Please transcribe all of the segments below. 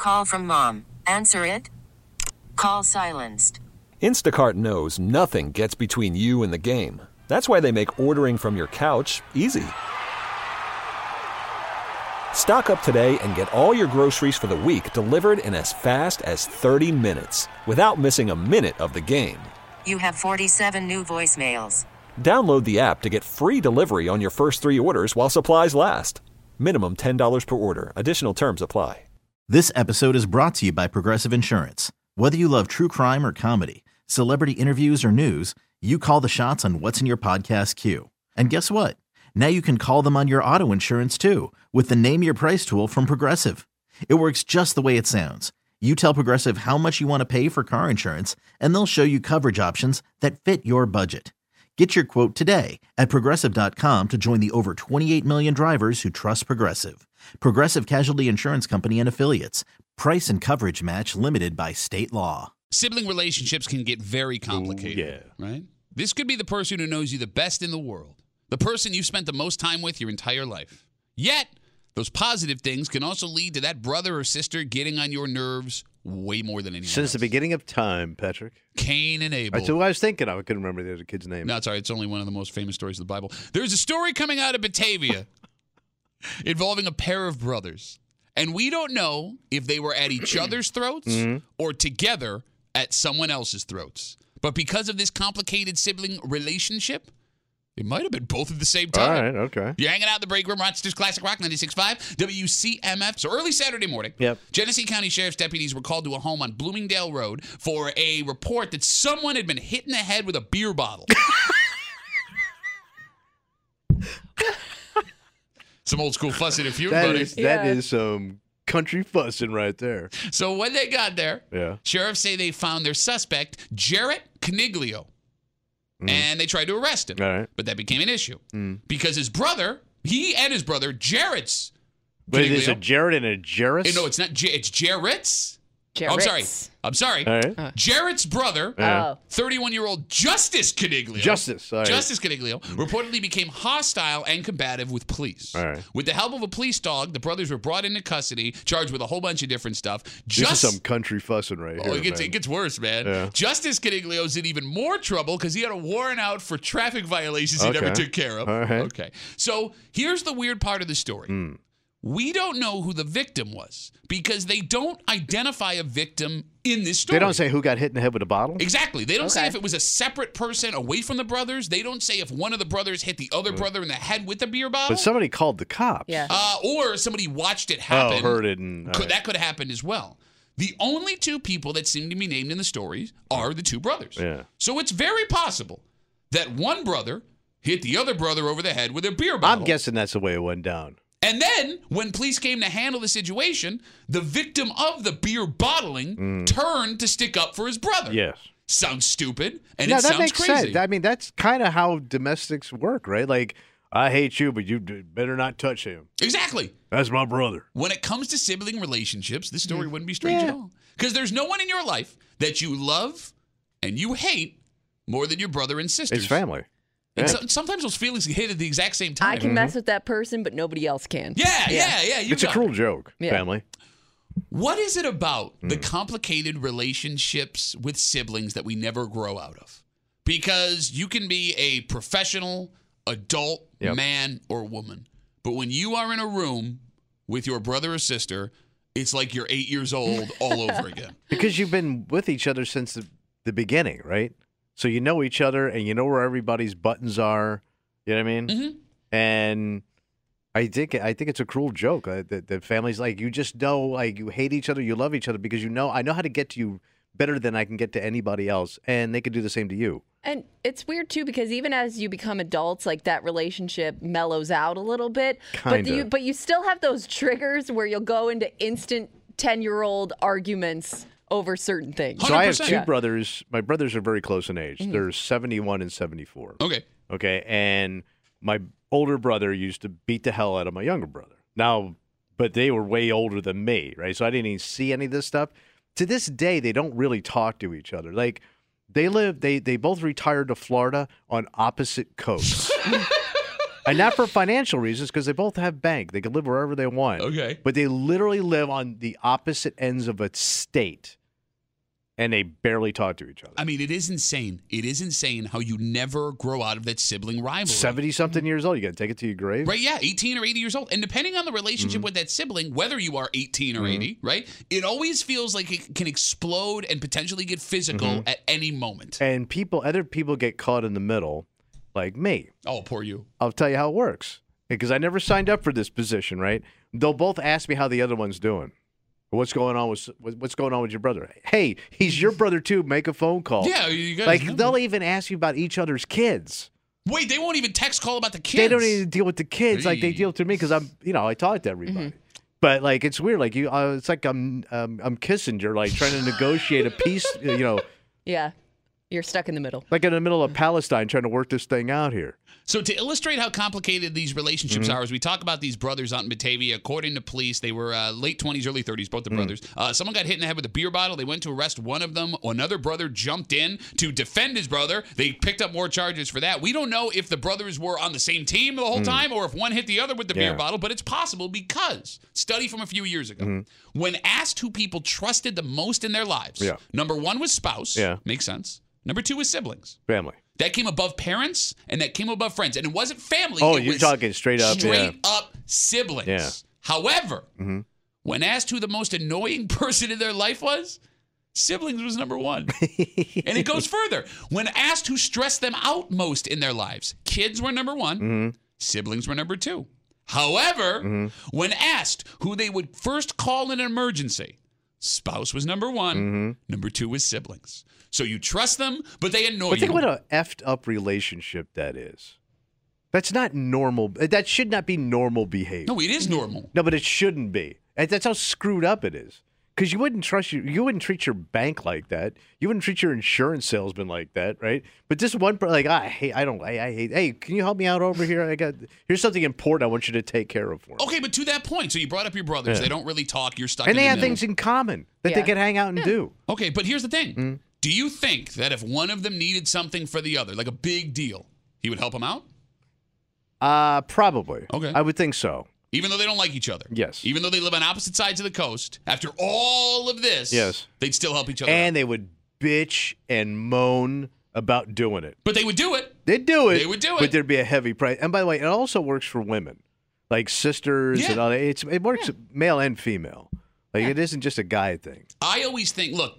Call from mom. Answer it. Call silenced. Instacart knows nothing gets between you and the game. That's why they make ordering from your couch easy. Stock up today and get all your groceries for the week delivered in as fast as 30 minutes without missing a minute of the game. You have 47 new voicemails. Download the app to get free delivery on your first 3 orders while supplies last. Minimum $10 per order. Additional terms apply. This episode is brought to you by Progressive Insurance. Whether you love true crime or comedy, celebrity interviews or news, you call the shots on what's in your podcast queue. And guess what? Now you can call them on your auto insurance too with the Name Your Price tool from Progressive. It works just the way it sounds. You tell Progressive how much you want to pay for car insurance, and they'll show you coverage options that fit your budget. Get your quote today at Progressive.com to join the over 28 million drivers who trust Progressive. Progressive Casualty Insurance Company and Affiliates. Price and coverage match limited by state law. Sibling relationships can get very complicated. Ooh, yeah. Right? This could be the person who knows you the best in the world. The person you've spent the most time with your entire life. Yet, those positive things can also lead to that brother or sister getting on your nerves way more than anyone Since else. the beginning of time, Patrick. Cain and Abel. That's what I was thinking. I couldn't remember the other kid's name. No, sorry. It's only one of the most famous stories of the Bible. There's a story coming out of Batavia involving a pair of brothers. And we don't know if they were at each other's throats or together at someone else's throats. But because of this complicated sibling relationship, it might have been both at the same time. All right, okay. You're hanging out in the break room, Rochester's Classic Rock 96.5, WCMF. So early Saturday morning, Yep. Genesee County Sheriff's deputies were called to a home on Bloomingdale Road for a report that someone had been hit in the head with a beer bottle. Some old school fussing and feuding, buddy. That is some country fussing right there. So when they got there, Yeah. sheriffs say they found their suspect, Jarrett Caniglio, and they tried to arrest him. All right. But that became an issue because his brother, Jarrett's. Wait, there's a Caniglio. Jared and a Jarris? No, it's not. It's Jarrett's. Jarrett's. I'm sorry. All right. Jarrett's brother, Oh. 31-year-old Justice Caniglio. Justice. All right. Justice Caniglio reportedly became hostile and combative with police. All right. With the help of a police dog, the brothers were brought into custody, charged with a whole bunch of different stuff. This is some country fussing right here, It gets worse, man. Yeah. Justice Caniglio's in even more trouble because he had a warrant out for traffic violations he never Okay. took care of. All right. Okay. So here's the weird part of the story. We don't know who the victim was because they don't identify a victim in this story. They don't say who got hit in the head with a bottle? Exactly. They don't say Okay. if it was a separate person away from the brothers. They don't say if one of the brothers hit the other brother in the head with a beer bottle. But somebody called the cops. Yeah. Or somebody watched it happen. Heard it. And, all right. That could have happened as well. The only two people that seem to be named in the stories are the two brothers. Yeah. So it's very possible that one brother hit the other brother over the head with a beer bottle. I'm guessing that's the way it went down. And then, when police came to handle the situation, the victim of the beer bottling turned to stick up for his brother. Yes. Sounds stupid, and No, it that sounds makes crazy. sense. I mean, that's kind of how domestics work, right? Like, I hate you, but you better not touch him. Exactly. That's my brother. When it comes to sibling relationships, this story wouldn't be strange at all. Because there's no one in your life that you love and you hate more than your brother and sisters. It's family. And Yeah. sometimes those feelings hit at the exact same time. I can mess with that person, but nobody else can. Yeah. You It's a got cruel it. joke, Yeah. family. What is it about the complicated relationships with siblings that we never grow out of? Because you can be a professional, adult Yep. man or woman, but when you are in a room with your brother or sister, it's like you're 8 years old all over again. Because you've been with each other since the beginning, right? So you know each other and you know where everybody's buttons are. You know what I mean? Mm-hmm. And I think it's a cruel joke that families, like, you just know, like, you hate each other, you love each other because you know, I know how to get to you better than I can get to anybody else, and they could do the same to you. And it's weird, too, because even as you become adults, like, that relationship mellows out a little bit. Kinda. But you still have those triggers where you'll go into instant 10-year-old arguments over certain things. So I have 100%. two Yeah. brothers. My brothers are very close in age. They're 71 and 74. Okay. Okay, and my older brother used to beat the hell out of my younger brother. Now, but they were way older than me, right? So I didn't even see any of this stuff. To this day, they don't really talk to each other. Like, they both retired to Florida on opposite coasts. And not for financial reasons, because they both have bank. They can live wherever they want. Okay. But they literally live on the opposite ends of a state, and they barely talk to each other. I mean, it is insane. It is insane how you never grow out of that sibling rivalry. 70-something years old, you got to take it to your grave. Right, yeah, 18 or 80 years old. And depending on the relationship with that sibling, whether you are 18 or 80, right, it always feels like it can explode and potentially get physical at any moment. And other people get caught in the middle, like me. Oh, poor you. I'll tell you how it works, because I never signed up for this position, right? They'll both ask me how the other one's doing. What's going on with your brother? Hey, he's your brother too. Make a phone call. Yeah, you guys. Like they'll even ask you about each other's kids. Wait, they won't even text call about the kids. They don't even deal with the kids like they deal to me, because I talk to everybody. But like it's weird. Like it's like I'm Kissinger, like trying to negotiate a peace. Yeah. You're stuck in the middle. Like in the middle of Palestine, trying to work this thing out here. So to illustrate how complicated these relationships are, as we talk about these brothers out in Batavia, according to police, they were late 20s, early 30s, both the brothers. Someone got hit in the head with a beer bottle. They went to arrest one of them. Another brother jumped in to defend his brother. They picked up more charges for that. We don't know if the brothers were on the same team the whole time or if one hit the other with the beer bottle, but it's possible because, study from a few years ago, when asked who people trusted the most in their lives, number one was spouse. Yeah. Makes sense. Number two was siblings. Family. That came above parents, and that came above friends. And it wasn't family. Oh, it you're was talking straight up. Straight up siblings. Yeah. However, when asked who the most annoying person in their life was, siblings was number one. And it goes further. When asked who stressed them out most in their lives, kids were number one, siblings were number two. However, when asked who they would first call in an emergency, spouse was number one, number two was siblings. So you trust them, but they annoy you. Think what an effed up relationship that is. That's not normal. That should not be normal behavior. No, it is normal. No, but it shouldn't be. That's how screwed up it is. Because you wouldn't treat your bank like that. You wouldn't treat your insurance salesman like that, right? But this one, like, I hate. Hey, can you help me out over here? Here's something important I want you to take care of for me. Okay, but to that point, so you brought up your brothers. They don't really talk. You're stuck. And in they the have middle. things in common that they can hang out and do. Okay, but here's the thing. Do you think that if one of them needed something for the other, like a big deal, he would help them out? Probably. Okay. I would think so. Even though they don't like each other. Yes. Even though they live on opposite sides of the coast, after all of this, they'd still help each other And out. they would bitch and moan about doing it. But they would do it. They'd do it. They would do it. But there'd be a heavy price. And by the way, it also works for women, like sisters and all that. It works male and female. Like it isn't just a guy thing. I always think, look,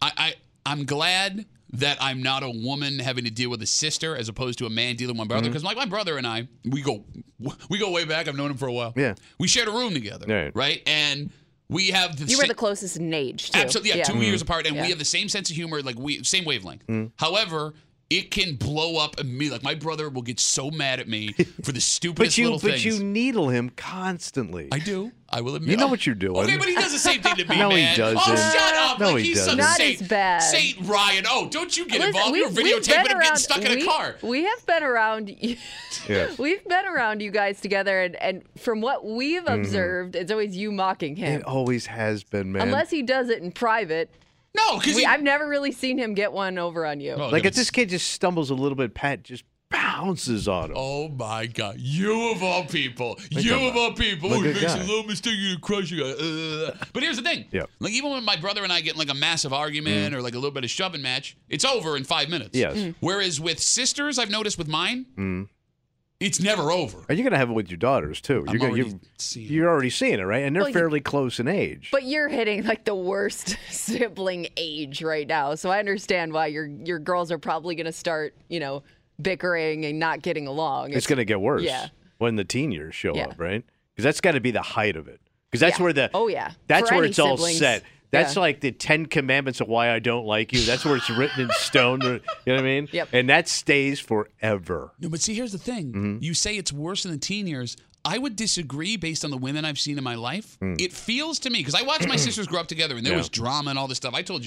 I'm glad that I'm not a woman having to deal with a sister as opposed to a man dealing with my brother. Because like my brother and I, we go way back. I've known him for a while. Yeah. We shared a room together, right? And we have the You were the closest in age, too. Absolutely, 2 years apart, and we have the same sense of humor, like same wavelength. However, it can blow up immediately. Like my brother will get so mad at me for the stupidest little things. But you needle him constantly. I do. I will admit. You know what you're doing. Okay, but he does the same thing to me, no, man. he doesn't. Oh, shut up. No, like, he he's doesn't. Not Saint, as bad. Saint Ryan. Oh, don't you get Listen, involved. You're videotaping him getting stuck in a car. We have been around. Yes. We've been around you guys together, and from what we've observed, it's always you mocking him. It always has been, man. Unless he does it in private. No, because I've never really seen him get one over on you. Oh, like if this kid just stumbles a little bit, Pat just bounces on him. Oh my God! You of all people, you of all people. Look Oh, he at makes a guy. little mistake, you're gonna crush you. But here's the thing. Yeah. Like even when my brother and I get in like a massive argument or like a little bit of shoving match, it's over in 5 minutes. Yes. Whereas with sisters, I've noticed with mine, it's never over. And you're gonna have it with your daughters too. I'm already seeing it. You're already seeing it, right? And they're Well, fairly close in age. But you're hitting like the worst sibling age right now, so I understand why your girls are probably going to start, bickering and not getting along. It's going to get worse when the teen years show up, right? Because that's got to be the height of it. Because that's where that's For where any it's all siblings. set. That's Yeah. like the 10 Commandments of why I don't like you. That's where it's written in stone. You know what I mean? Yep. And that stays forever. No, but see, here's the thing. You say it's worse in the teen years. I would disagree based on the women I've seen in my life. It feels to me, because I watched my sisters grow up together, and there was drama and all this stuff. I told you,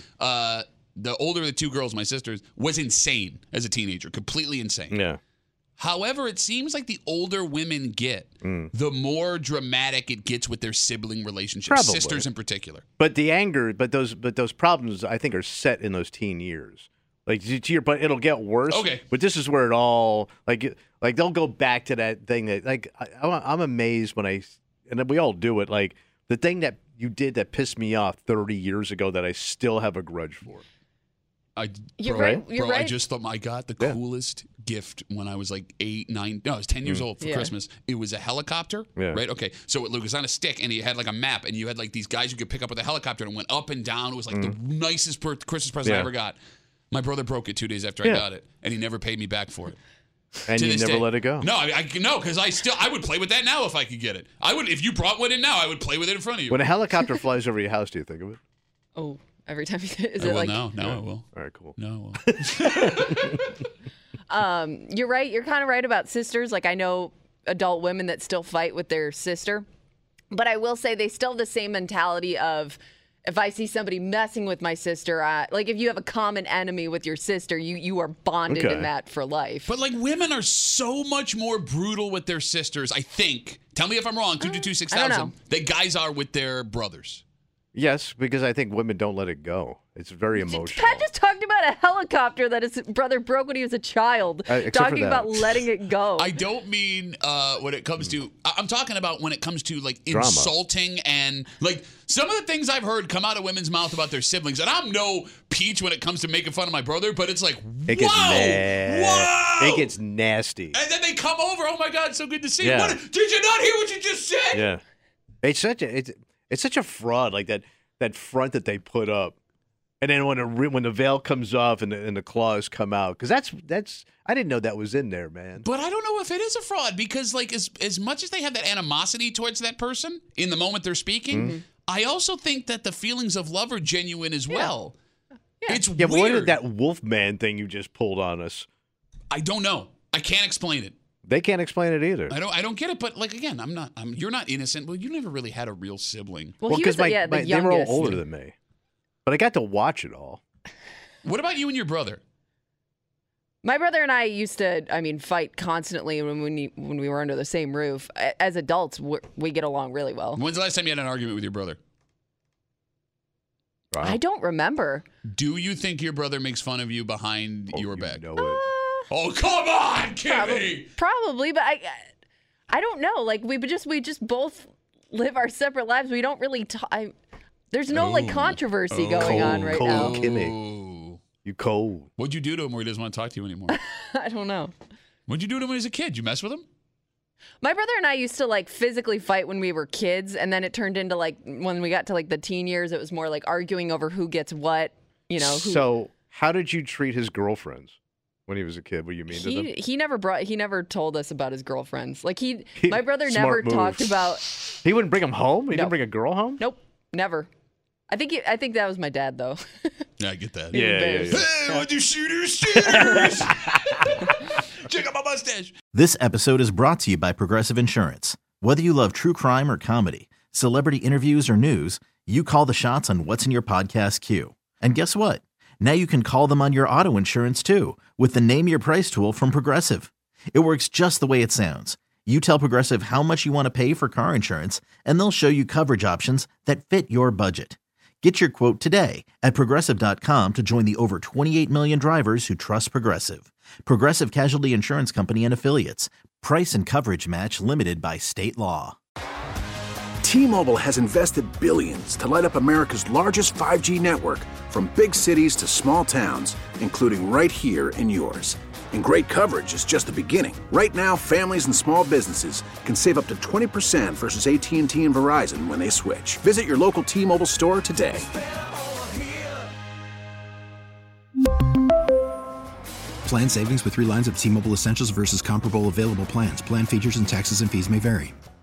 the older of the two girls, my sisters, was insane as a teenager, completely insane. Yeah. However, it seems like the older women get, the more dramatic it gets with their sibling relationships, Probably. sisters in particular. But the anger, but those problems, I think, are set in those teen years. Like to your point, it'll get worse. Okay. But this is where it all like Like they'll go back to that thing that like I'm amazed when and we all do it. Like the thing that you did that pissed me off 30 years ago that I still have a grudge for. You're bro, right. You're bro, right. I just thought I got the coolest gift when I was like 8, 9. No, I was 10 years old for Christmas. It was a helicopter, right? Okay, so it was on a stick, and you had like a map, and you had like these guys you could pick up with a helicopter, and it went up and down. It was like the nicest Christmas present I ever got. My brother broke it 2 days after I got it, and he never paid me back for it. And you never let it go. No, no, because I would play with that now if I could get it. I would if you brought one in now. I would play with it in front of you. When a helicopter flies over your house, do you think of it? Oh, every time is it like like? No, I will. All right, cool. No, I will. You're right. You're kind of right about sisters. Like I know adult women that still fight with their sister, but I will say they still have the same mentality of. If I see somebody messing with my sister, like if you have a common enemy with your sister, you are bonded in that for life. But like women are so much more brutal with their sisters, I think. Tell me if I'm wrong, 222-6000, that guys are with their brothers. Yes, because I think women don't let it go. It's very emotional. Pat just talked about a helicopter that his brother broke when he was a child. Talking about letting it go. I don't mean when it comes to. I'm talking about when it comes to like Drama. Insulting and like some of the things I've heard come out of women's mouth about their siblings. And I'm no peach when it comes to making fun of my brother, but it's like, it gets whoa! It gets nasty. And then they come over. Oh my God, so good to see you. Yeah. Did you not hear what you just said? Yeah, it's such a fraud, like that front that they put up, and then when the veil comes off and the claws come out, because that's I didn't know that was in there, man. But I don't know if it is a fraud because like as much as they have that animosity towards that person in the moment they're speaking, I also think that the feelings of love are genuine as well. Yeah. It's weird. But what is that Wolfman thing you just pulled on us? I don't know. I can't explain it. They can't explain it either. I don't get it, but like again, you're not innocent. Well, you never really had a real sibling. Well, he was the they were all older than me, but I got to watch it all. What about you and your brother? My brother and I used to, fight constantly when we were under the same roof. As adults, we get along really well. When's the last time you had an argument with your brother? Wow. I don't remember. Do you think your brother makes fun of you behind your back? Know it. Oh, come on, Kimmy! Probably, but I don't know. Like we just both live our separate lives. We don't really talk. There's no like controversy going on right now. Kimmy. You cold. What'd you do to him where he doesn't want to talk to you anymore? I don't know. What'd you do to him when he was a kid? You mess with him? My brother and I used to like physically fight when we were kids, and then it turned into like when we got to like the teen years, it was more like arguing over who gets what. So how did you treat his girlfriends? When he was a kid, were you mean to them? He never told us about his girlfriends. Like my brother never move. talked about. He wouldn't bring them home. He didn't bring a girl home. Nope, never. I think that was my dad though. Yeah, I get that. Yeah. Hey, what you shooters? Check out my mustache. This episode is brought to you by Progressive Insurance. Whether you love true crime or comedy, celebrity interviews or news, you call the shots on what's in your podcast queue. And guess what? Now you can call them on your auto insurance too with the Name Your Price tool from Progressive. It works just the way it sounds. You tell Progressive how much you want to pay for car insurance, and they'll show you coverage options that fit your budget. Get your quote today at Progressive.com to join the over 28 million drivers who trust Progressive. Progressive Casualty Insurance Company and Affiliates. Price and coverage match limited by state law. T-Mobile has invested billions to light up America's largest 5G network, from big cities to small towns, including right here in yours. And great coverage is just the beginning. Right now, families and small businesses can save up to 20% versus AT&T and Verizon when they switch. Visit your local T-Mobile store today. Plan savings with 3 lines of T-Mobile Essentials versus comparable available plans. Plan features and taxes and fees may vary.